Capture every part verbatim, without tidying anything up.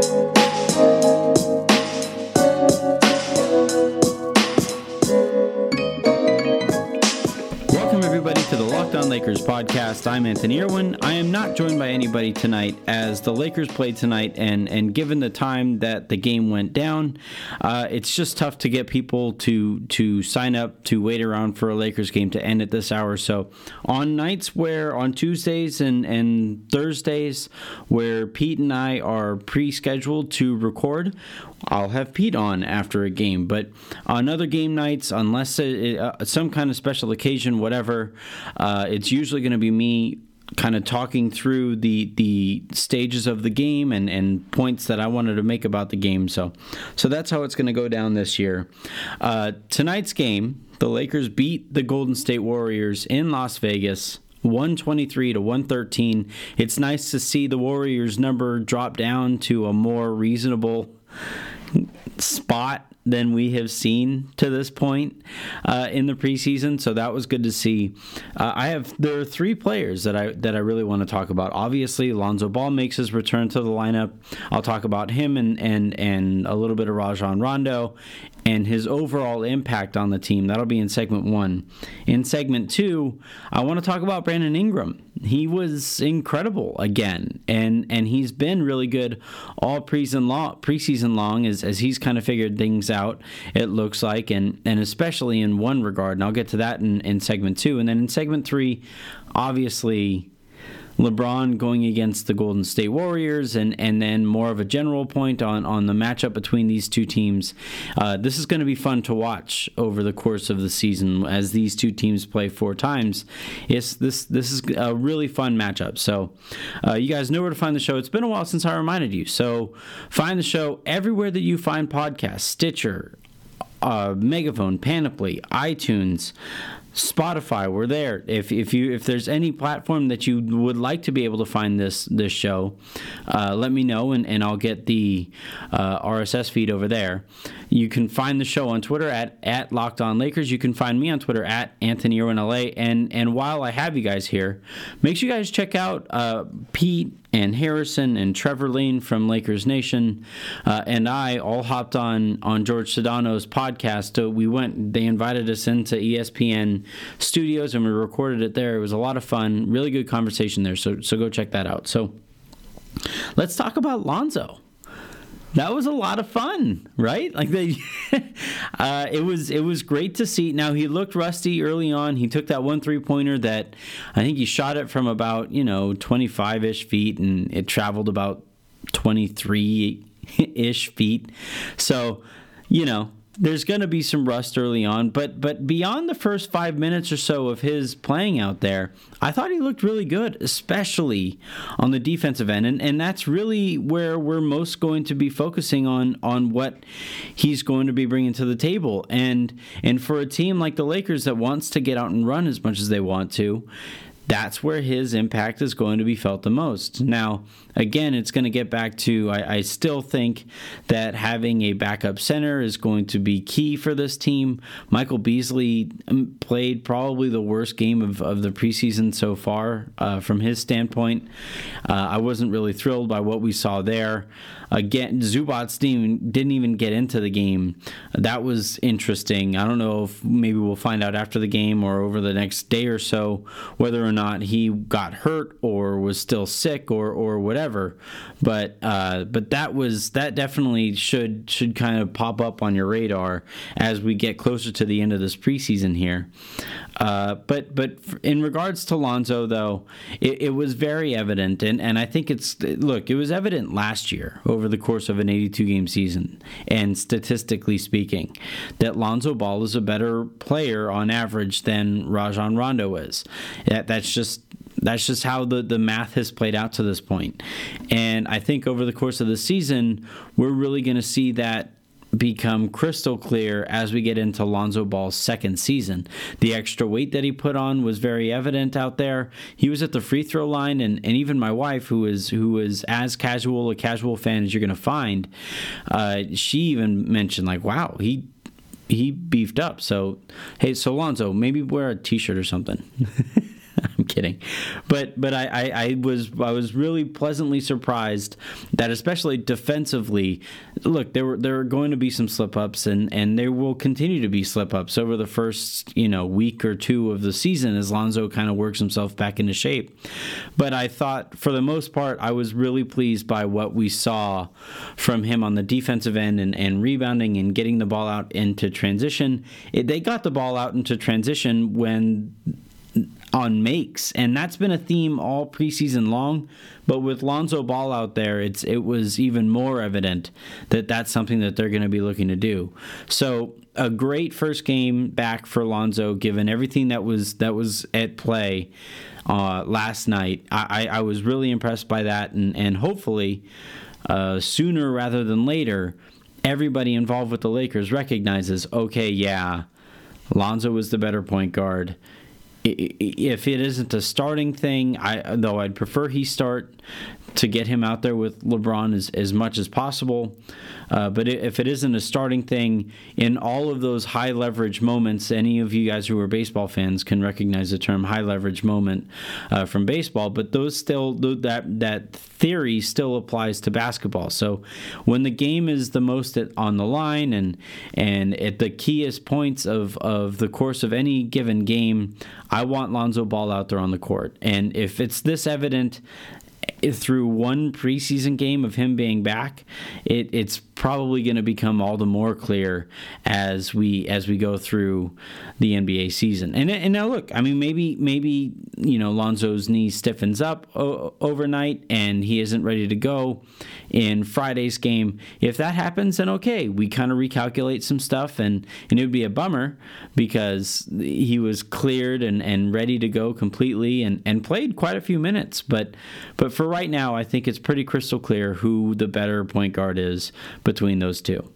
Lakers podcast. I'm Anthony Irwin. I am not joined by anybody tonight as the Lakers played tonight, and and given the time that the game went down, uh, it's just tough to get people to to sign up to wait around for a Lakers game to end at this hour. So on nights where on Tuesdays and, and Thursdays where Pete and I are pre-scheduled to record, I'll have Pete on after a game. But on other game nights, unless it, uh, some kind of special occasion, whatever, uh, it's usually going to be me kind of talking through the the stages of the game and, and points that I wanted to make about the game. So, so that's how it's going to go down this year. Uh, tonight's game, the Lakers beat the Golden State Warriors in Las Vegas, one twenty-three to one thirteen. It's nice to see the Warriors number drop down to a more reasonable spot than we have seen to this point uh, in the preseason, so that was good to see. Uh, I have there are three players that I that I really want to talk about. Obviously, Lonzo Ball makes his return to the lineup. I'll talk about him and and and a little bit of Rajon Rondo and his overall impact on the team. That'll be in segment one. In segment two, I want to talk about Brandon Ingram. He was incredible again, and and he's been really good all preseason long, preseason long as, as he's kind of figured things out, it looks like, and, and especially in one regard, and I'll get to that in, in segment two. And then in segment three, obviously, LeBron going against the Golden State Warriors, and, and then more of a general point on, on the matchup between these two teams. Uh, this is going to be fun to watch over the course of the season as these two teams play four times. It's, this this is a really fun matchup. So uh, you guys know where to find the show. It's been a while since I reminded you. So find the show everywhere that you find podcasts: Stitcher, uh, Megaphone, Panoply, iTunes, Spotify. We're there. If if you if there's any platform that you would like to be able to find this this show, uh, let me know, and, and I'll get the uh, R S S feed over there. You can find the show on Twitter at, at Locked On Lakers. You can find me on Twitter at Anthony Irwin L A. And and while I have you guys here, make sure you guys check out uh, Pete and Harrison and Trevor Lane from Lakers Nation, uh, and I all hopped on on George Sedano's podcast. So we went. They invited us into E S P N Studios, and we recorded it there. It was a lot of fun. Really good conversation there. So so go check that out. So let's talk about Lonzo. That was a lot of fun, right? Like they, uh, it was it was great to see. Now he looked rusty early on. He took that one three pointer that I think he shot it from about you know twenty-five ish feet, and it traveled about twenty-three ish feet. So you know. There's going to be some rust early on, but but beyond the first five minutes or so of his playing out there, I thought he looked really good, especially on the defensive end, and and that's really where we're most going to be focusing on on what he's going to be bringing to the table, and and for a team like the Lakers that wants to get out and run as much as they want to, that's where his impact is going to be felt the most. Now, again, it's going to get back to, I, I still think that having a backup center is going to be key for this team. Michael Beasley played probably the worst game of, of the preseason so far uh, from his standpoint. Uh, I wasn't really thrilled by what we saw there. Again, Zubac's team didn't even get into the game. That was interesting. I don't know if maybe we'll find out after the game or over the next day or so whether or not he got hurt or was still sick or or whatever. But uh, but that was that definitely should should kind of pop up on your radar as we get closer to the end of this preseason here. Uh, but but in regards to Lonzo, though, it, it was very evident, and, and I think it's look, it was evident last year over the course of an eighty-two game season, and statistically speaking, that Lonzo Ball is a better player on average than Rajon Rondo is. That that's just that's just how the, the math has played out to this point, and I think over the course of the season, we're really going to see that become crystal clear as we get into Lonzo Ball's second season. The extra weight that he put on was very evident out there. He was at the free throw line, and, and even my wife, who is who is as casual a casual fan as you're going to find, uh, she even mentioned, like, wow, he he beefed up. So, hey, so Lonzo, maybe wear a t-shirt or something. I'm kidding. But but I, I, I was I was really pleasantly surprised that, especially defensively, look, there were there are going to be some slip ups, and, and there will continue to be slip ups over the first, you know, week or two of the season as Lonzo kind of works himself back into shape. But I thought, for the most part, I was really pleased by what we saw from him on the defensive end, and, and rebounding and getting the ball out into transition. It, they got the ball out into transition when on makes, and that's been a theme all preseason long. But with Lonzo Ball out there, it's it was even more evident that that's something that they're going to be looking to do. So a great first game back for Lonzo, given everything that was that was at play uh, last night. I, I, I was really impressed by that, and and hopefully uh, sooner rather than later, everybody involved with the Lakers recognizes, okay, yeah, Lonzo was the better point guard. If it isn't a starting thing, I though I'd prefer he start to get him out there with LeBron as, as much as possible. Uh, but if it isn't a starting thing, in all of those high leverage moments, any of you guys who are baseball fans can recognize the term high leverage moment uh, from baseball. But those still that that theory still applies to basketball. So when the game is the most at, on the line and and at the keyest points of of the course of any given game, I want Lonzo Ball out there on the court. And if it's this evident through one preseason game of him being back, it, it's probably going to become all the more clear as we as we go through the N B A season. And and now look, I mean, maybe maybe you know Lonzo's knee stiffens up o- overnight and he isn't ready to go in Friday's game. If that happens, then okay, we kind of recalculate some stuff, and and it would be a bummer because he was cleared and, and ready to go completely and, and played quite a few minutes. But but for right now, I think it's pretty crystal clear who the better point guard is between those two.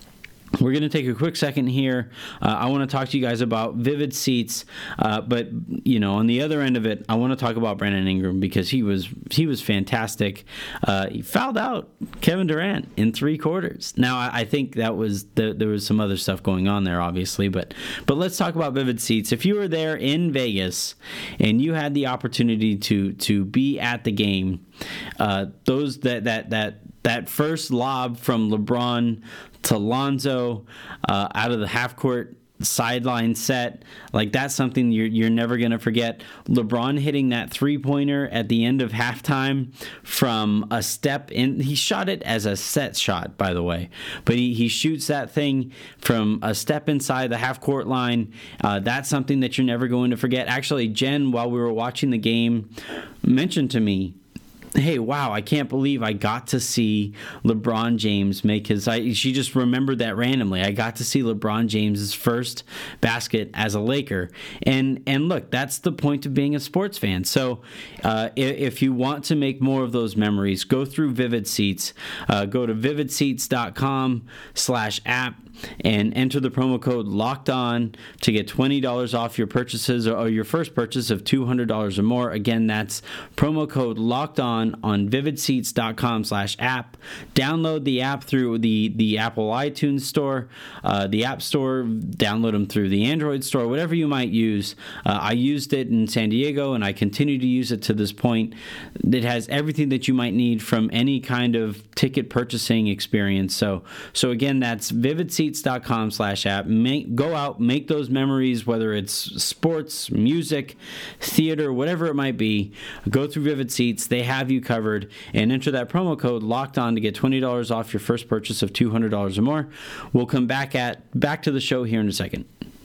We're going to take a quick second here. Uh, I want to talk to you guys about Vivid Seats, uh, but you know, on the other end of it, I want to talk about Brandon Ingram because he was he was fantastic. Uh, he fouled out Kevin Durant in three quarters. Now, I, I think that was the, there was some other stuff going on there, obviously, but but let's talk about Vivid Seats. If you were there in Vegas and you had the opportunity to to be at the game, uh, those that that that. That first lob from LeBron to Lonzo uh, out of the half-court sideline set, like that's something you're you're never going to forget. LeBron hitting that three-pointer at the end of halftime from a step in. He shot it as a set shot, by the way, but he, he shoots that thing from a step inside the half-court line. Uh, that's something that you're never going to forget. Actually, Jen, while we were watching the game, mentioned to me, hey, wow, I can't believe I got to see LeBron James make his... I, she just remembered that randomly. I got to see LeBron James's first basket as a Laker. And and look, that's the point of being a sports fan. So uh, if, if you want to make more of those memories, go through Vivid Seats. Uh, go to vividseats.com slash app and enter the promo code Locked On to get twenty dollars off your purchases or, or your first purchase of two hundred dollars or more. Again, that's promo code Locked On on vividseats.com slash app. Download the app through the, the Apple iTunes Store, uh, the App Store. Download them through the Android Store, whatever you might use. Uh, I used it in San Diego, and I continue to use it to this point. It has everything that you might need from any kind of ticket purchasing experience. So, so again, that's vividseats.com slash app. Make, go out, make those memories, whether it's sports, music, theater, whatever it might be. Go through Vivid Seats. They have you covered, and enter that promo code Locked On to get twenty dollars off your first purchase of two hundred dollars or more. We'll come back at back to the show here in a second.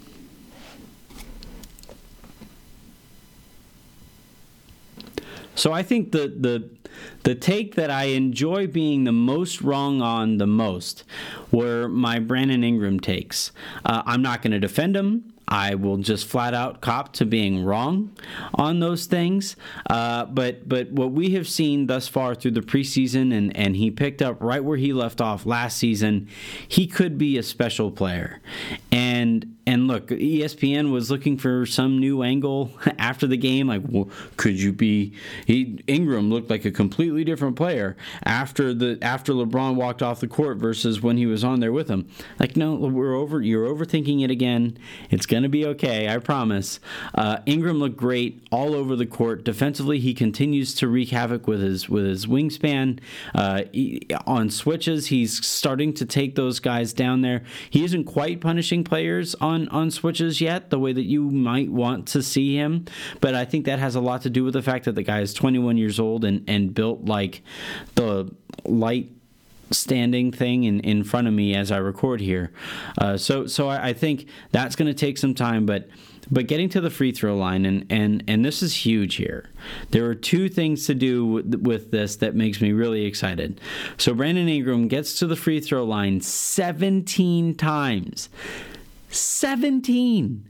So I think the the the take that I enjoy being the most wrong on the most were my Brandon Ingram takes. Uh, I'm not going to defend him. I will just flat out cop to being wrong on those things. Uh, but but what we have seen thus far through the preseason, and, and he picked up right where he left off last season, he could be a special player. And and look, E S P N was looking for some new angle after the game. Like, well, could you be? He, Ingram looked like a completely different player after the after LeBron walked off the court versus when he was on there with him. Like, no, we're over. You're overthinking it again. It's gonna be okay, I promise. Uh, Ingram looked great all over the court. Defensively, he continues to wreak havoc with his with his wingspan. Uh, he, on switches, he's starting to take those guys down there. He isn't quite punishing players on, on switches yet, the way that you might want to see him. But I think that has a lot to do with the fact that the guy is twenty-one years old and, and built like the light standing thing in, in front of me as I record here. Uh, so so I, I think that's going to take some time, but But getting to the free throw line, and, and, and this is huge here. There are two things to do with, with this that makes me really excited. So Brandon Ingram gets to the free throw line seventeen times. seventeen.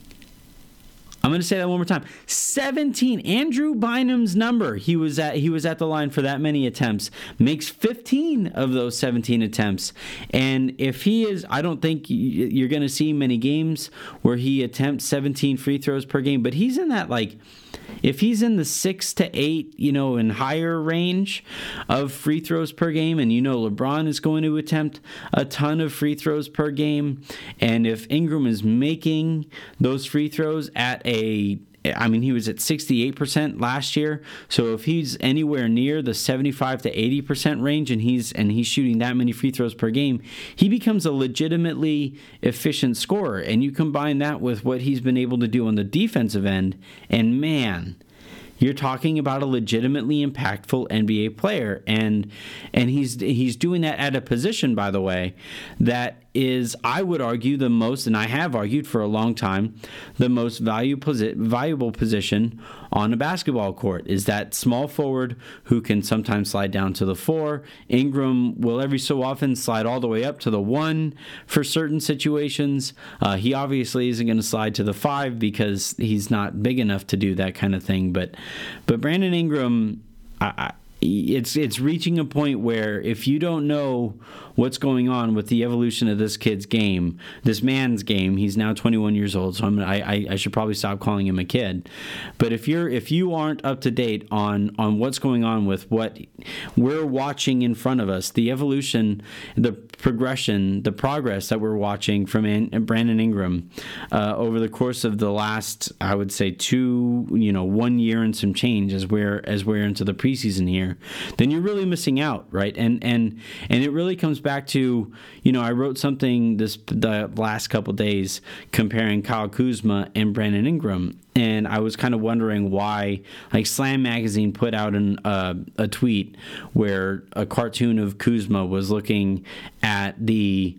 I'm going to say that one more time. seventeen. Andrew Bynum's number. He was at he was at the line for that many attempts. Makes fifteen of those seventeen attempts. And if he is, I don't think you're going to see many games where he attempts seventeen free throws per game, but he's in that, like, if he's in the six to eight, you know, and higher range of free throws per game, and you know LeBron is going to attempt a ton of free throws per game, and if Ingram is making those free throws at a I mean, he was at sixty-eight percent last year. So if he's anywhere near the seventy-five to eighty percent range and he's and he's shooting that many free throws per game, he becomes a legitimately efficient scorer. And you combine that with what he's been able to do on the defensive end, and man, you're talking about a legitimately impactful N B A player. And and he's he's doing that at a position, by the way, that is, I would argue, the most, and I have argued for a long time, the most value posi- valuable position on a basketball court is that small forward who can sometimes slide down to the four. Ingram will every so often slide all the way up to the one for certain situations. Uh, he obviously isn't going to slide to the five because he's not big enough to do that kind of thing. But but Brandon Ingram, I, I, it's it's reaching a point where if you don't know what's going on with the evolution of this kid's game, this man's game, he's now twenty-one years old, so I'm, I, I should probably stop calling him a kid. But if you're if you aren't up to date on on what's going on with what we're watching in front of us, the evolution, the progression, the progress that we're watching from An- Brandon Ingram uh, over the course of the last, I would say, two, you know, one year and some change as we're as we're into the preseason here, then you're really missing out, right? And and and it really comes back to, you know, I wrote something this the last couple days comparing Kyle Kuzma and Brandon Ingram, and I was kind of wondering why, like, Slam Magazine put out an, uh, a tweet where a cartoon of Kuzma was looking at the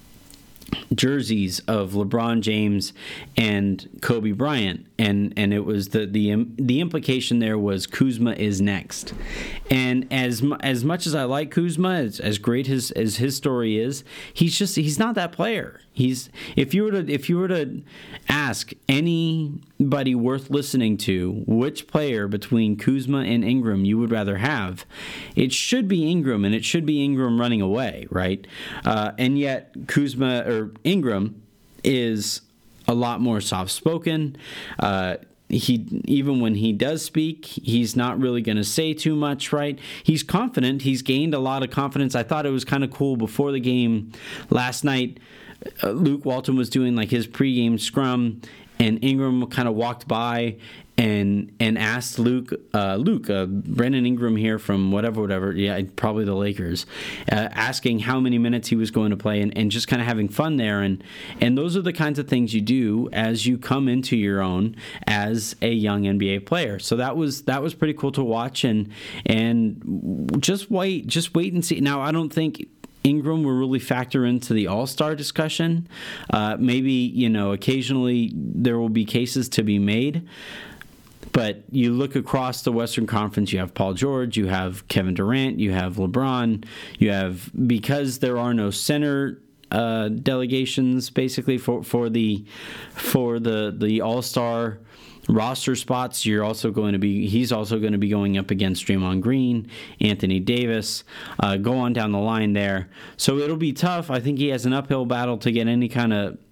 jerseys of LeBron James and Kobe Bryant, and and it was the the the implication there was Kuzma is next. And as as much as I like Kuzma, as, as great his as his story is, he's just he's not that player. He's if you were to if you were to ask anybody worth listening to which player between Kuzma and Ingram you would rather have, it should be Ingram, and it should be Ingram running away, right? Uh, and yet Kuzma or Ingram is a lot more soft-spoken. Uh, he even when he does speak, he's not really going to say too much, right? He's confident. He's gained a lot of confidence. I thought it was kind of cool before the game last night. Uh, Luke Walton was doing like his pregame scrum, and Ingram kind of walked by and and asked Luke, uh, Luke, uh, Brandon Ingram here from whatever, whatever, yeah, probably the Lakers, uh, asking how many minutes he was going to play, and, and just kind of having fun there. And and those are the kinds of things you do as you come into your own as a young N B A player. So that was that was pretty cool to watch, and and just wait, just wait and see. Now, I don't think Ingram will really factor into the All-Star discussion. Uh, maybe, you know, occasionally there will be cases to be made. But you look across the Western Conference, you have Paul George, you have Kevin Durant, you have LeBron, you have, because there are no center uh, delegations basically for, for the for the, the All-Star roster spots, you're also going to be he's also going to be going up against Draymond Green, Anthony Davis, uh, go on down the line there. So it'll be tough. I think he has an uphill battle to get any kind of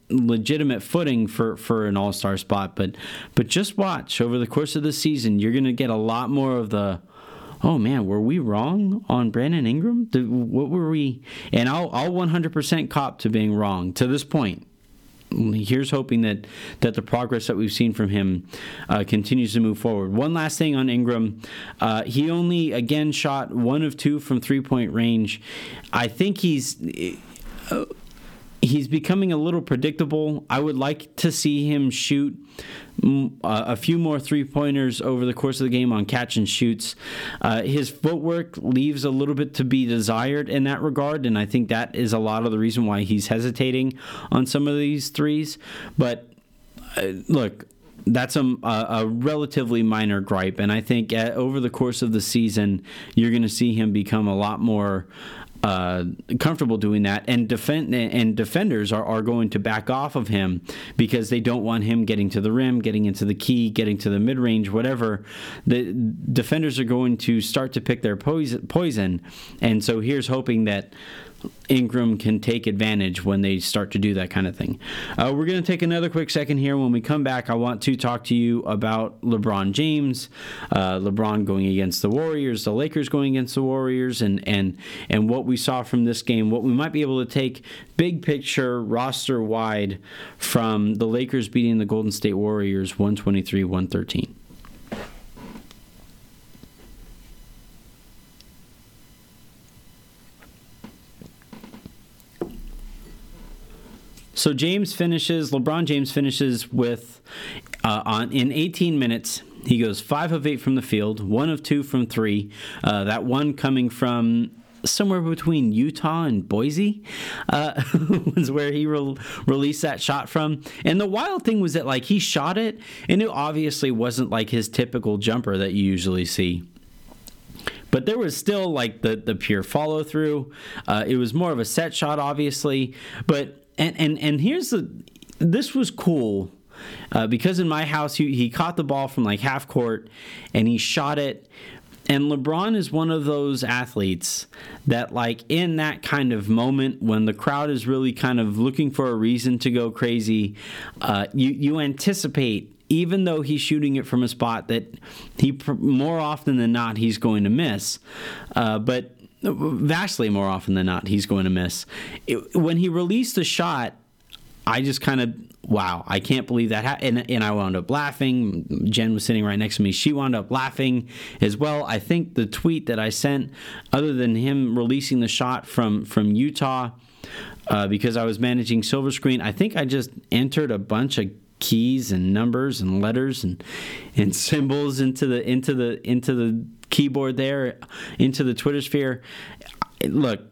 legitimate footing for, for an all-star spot. But but just watch over the course of the season, you're going to get a lot more of the, oh man, were we wrong on Brandon Ingram? Did, what were we? And I'll I'll one hundred percent cop to being wrong to this point. Here's hoping that, that the progress that we've seen from him uh, continues to move forward. One last thing on Ingram. Uh, he only, again, shot one of two from three-point range. I think he's... Uh, He's becoming a little predictable. I would like to see him shoot uh, a few more three-pointers over the course of the game on catch and shoots. Uh, his footwork leaves a little bit to be desired in that regard, and I think that is a lot of the reason why he's hesitating on some of these threes. But uh, look, that's a, a relatively minor gripe, and I think at, over the course of the season, you're going to see him become a lot more Uh, comfortable doing that, and defend and defenders are, are going to back off of him because they don't want him getting to the rim, getting into the key, getting to the mid range, whatever. The defenders are going to start to pick their poison, poison, and so here's hoping that Ingram can take advantage when they start to do that kind of thing. Uh, we're going to take another quick second here. When we come back, I want to talk to you about LeBron James, uh, LeBron going against the Warriors, the Lakers going against the Warriors, and and and what we saw from this game, what we might be able to take big picture, roster wide, from the Lakers beating the Golden State Warriors one twenty-three one thirteen. So James finishes, LeBron James finishes with, uh, on in eighteen minutes, he goes five of eight from the field, one of two from three. Uh, that one coming from somewhere between Utah and Boise uh, was where he re- released that shot from. And the wild thing was that, like, he shot it, and it obviously wasn't like his typical jumper that you usually see. But there was still, like, the, the pure follow-through. Uh, it was more of a set shot, obviously, but And and and here's the, this was cool uh, because in my house he he caught the ball from like half court and he shot it. And LeBron is one of those athletes that, like, in that kind of moment when the crowd is really kind of looking for a reason to go crazy, uh, you you anticipate, even though he's shooting it from a spot that he more often than not he's going to miss, uh, but. Vastly more often than not, he's going to miss. It, when he released the shot, I just kind of, wow, I can't believe that. Ha- and, and I wound up laughing. Jen was sitting right next to me. She wound up laughing as well. I think the tweet that I sent, other than him releasing the shot from, from Utah, uh, because I was managing Silver Screen, I think I just entered a bunch of keys and numbers and letters and and symbols into the into the into the keyboard there, into the Twitter sphere. Look,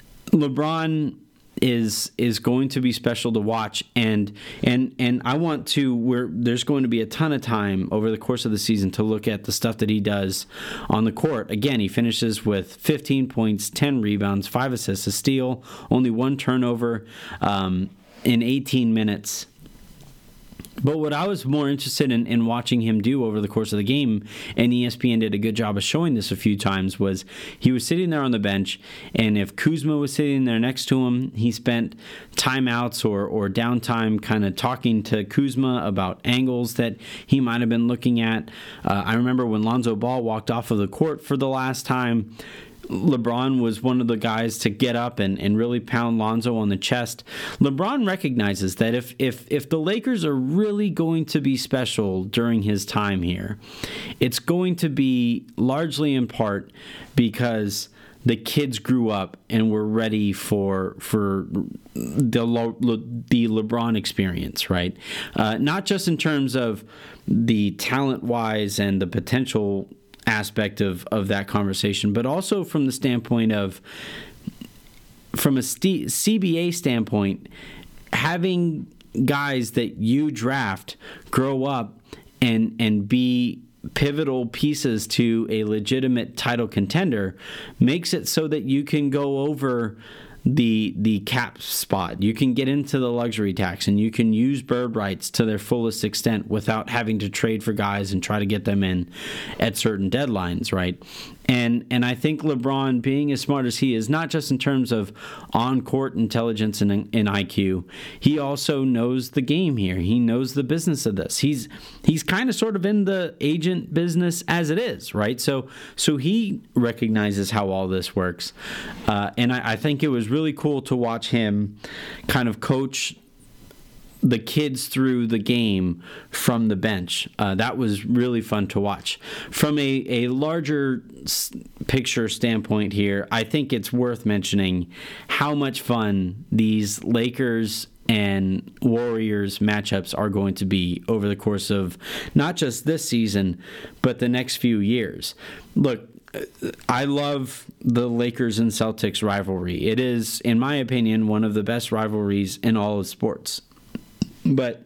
LeBron is is going to be special to watch, and and and I want to where there's going to be a ton of time over the course of the season to look at the stuff that he does on the court. Again, he finishes with fifteen points, ten rebounds, five assists, a steal, only one turnover um, in eighteen minutes. But what I was more interested in, in watching him do over the course of the game, and E S P N did a good job of showing this a few times, was he was sitting there on the bench, and if Kuzma was sitting there next to him, he spent timeouts or, or downtime kind of talking to Kuzma about angles that he might have been looking at. Uh, I remember when Lonzo Ball walked off of the court for the last time, LeBron was one of the guys to get up and, and really pound Lonzo on the chest. LeBron recognizes that if, if if the Lakers are really going to be special during his time here, it's going to be largely in part because the kids grew up and were ready for for the the LeBron experience, right? Uh, not just in terms of the talent-wise and the potential aspect of, of that conversation, but also from the standpoint of, from a C B A standpoint, having guys that you draft grow up and and be pivotal pieces to a legitimate title contender makes it so that you can go over the the cap spot. You can get into the luxury tax, and you can use bird rights to their fullest extent without having to trade for guys and try to get them in at certain deadlines, right? And and I think LeBron, being as smart as he is, not just in terms of on-court intelligence and, and I Q, he also knows the game here. He knows the business of this. He's he's kind of sort of in the agent business as it is, right? So so he recognizes how all this works. Uh, and I, I think it was really cool to watch him kind of coach the kids through the game from the bench. Uh, that was really fun to watch. From a, a larger s- picture standpoint here, I think it's worth mentioning how much fun these Lakers and Warriors matchups are going to be over the course of not just this season, but the next few years. Look, I love the Lakers and Celtics rivalry. It is, in my opinion, one of the best rivalries in all of sports. But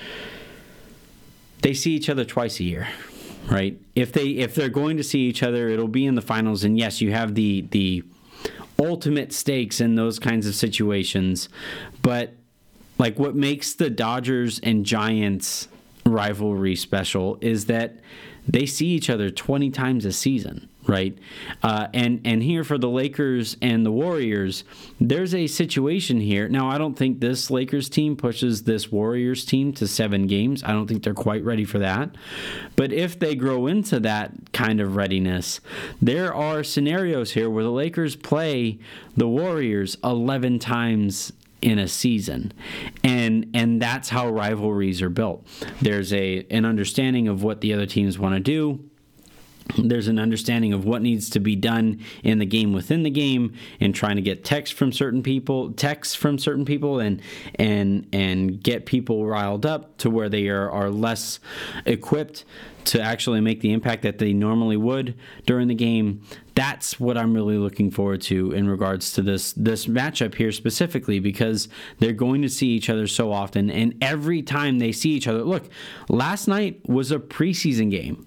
they see each other twice a year, right? If they if they're going to see each other, it'll be in the finals. And yes, you have the the ultimate stakes in those kinds of situations. But like what makes the Dodgers and Giants rivalry special is that they see each other twenty times a season. Right. Uh, and, and here for the Lakers and the Warriors, there's a situation here. Now, I don't think this Lakers team pushes this Warriors team to seven games. I don't think they're quite ready for that. But if they grow into that kind of readiness, there are scenarios here where the Lakers play the Warriors eleven times in a season. And and that's how rivalries are built. There's a an understanding of what the other teams want to do. There's an understanding of what needs to be done in the game within the game, and trying to get text from certain people, texts from certain people, and and and get people riled up to where they are, are less equipped to actually make the impact that they normally would during the game. That's what I'm really looking forward to in regards to this this matchup here specifically, because they're going to see each other so often, and every time they see each other, look, last night was a preseason game.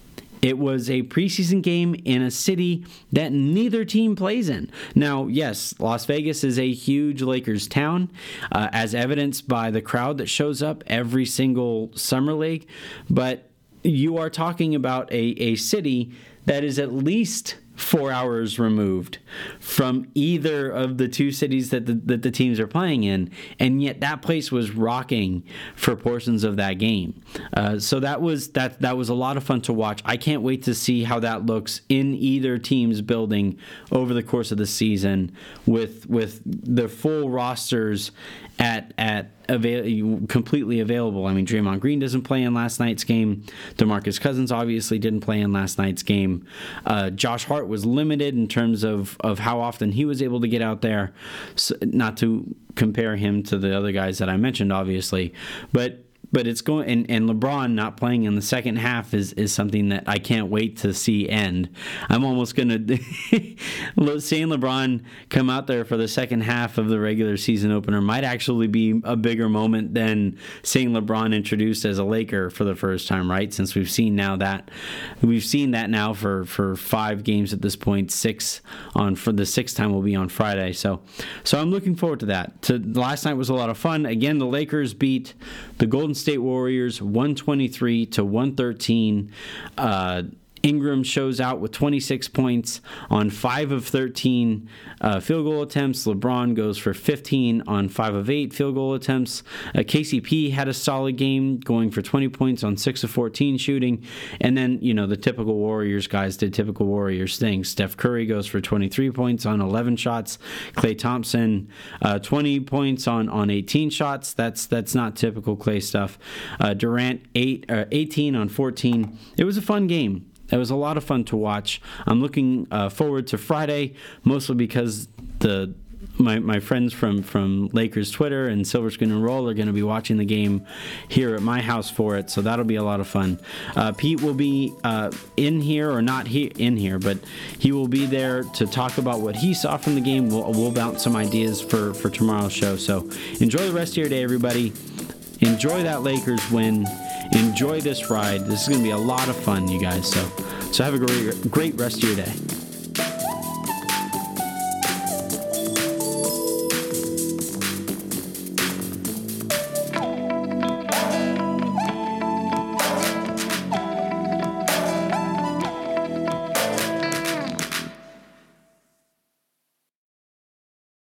It was a preseason game in a city that neither team plays in. Now, yes, Las Vegas is a huge Lakers town, uh, as evidenced by the crowd that shows up every single summer league. But you are talking about a, a city that is at least four hours removed from either of the two cities that the, that the teams are playing in, and yet that place was rocking for portions of that game. Uh, so that was that that was a lot of fun to watch. I can't wait to see how that looks in either team's building over the course of the season, with with the full rosters at at avail- completely available. I mean, Draymond Green doesn't play in last night's game. DeMarcus Cousins obviously didn't play in last night's game. Uh, Josh Hart was limited in terms of, of how often he was able to get out there. So, not to compare him to the other guys that I mentioned, obviously, but but it's going and, and LeBron not playing in the second half is, is something that I can't wait to see end. I'm almost gonna seeing LeBron come out there for the second half of the regular season opener might actually be a bigger moment than seeing LeBron introduced as a Laker for the first time, right? Since we've seen now that we've seen that now for, for five games at this point, six on for the sixth time will be on Friday. So so I'm looking forward to that. To last night was a lot of fun. Again, the Lakers beat the Golden State Warriors one twenty-three to one thirteen. Uh, Ingram shows out with twenty-six points on five of thirteen uh, field goal attempts. LeBron goes for fifteen on five of eight field goal attempts. Uh, K C P had a solid game, going for twenty points on six of fourteen shooting. And then, you know, the typical Warriors guys did typical Warriors things. Steph Curry goes for twenty-three points on eleven shots. Klay Thompson, uh, twenty points on, on eighteen shots. That's that's not typical Klay stuff. Uh, Durant, eight, uh, eighteen on fourteen. It was a fun game. It was a lot of fun to watch. I'm looking uh, forward to Friday, mostly because the my my friends from, from Lakers Twitter and Silver Screen and Roll are going to be watching the game here at my house for it, so that'll be a lot of fun. Uh, Pete will be uh, in here, or not he, in here, but he will be there to talk about what he saw from the game. We'll, we'll bounce some ideas for, for tomorrow's show. So enjoy the rest of your day, everybody. Enjoy that Lakers win. Enjoy this ride. This is going to be a lot of fun, you guys. So, so have a great, great rest of your day.